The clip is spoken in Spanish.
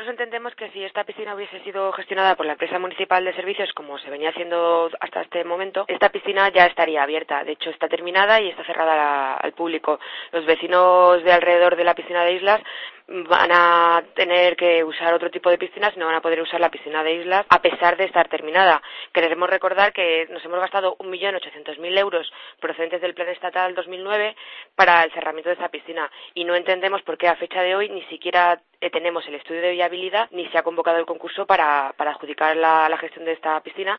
nosotros entendemos que si esta piscina hubiese sido gestionada por la empresa municipal de servicios, como se venía haciendo hasta este momento, esta piscina ya estaría abierta. De hecho, está terminada y está cerrada al público. Los vecinos de alrededor de la piscina de Islas van a tener que usar otro tipo de piscinas y no van a poder usar la piscina de Islas a pesar de estar terminada. Queremos recordar que nos hemos gastado 1.800.000 euros procedentes del Plan Estatal 2009 para el cerramiento de esta piscina y no entendemos por qué a fecha de hoy ni siquiera tenemos el estudio de viabilidad ni se ha convocado el concurso para adjudicar la gestión de esta piscina.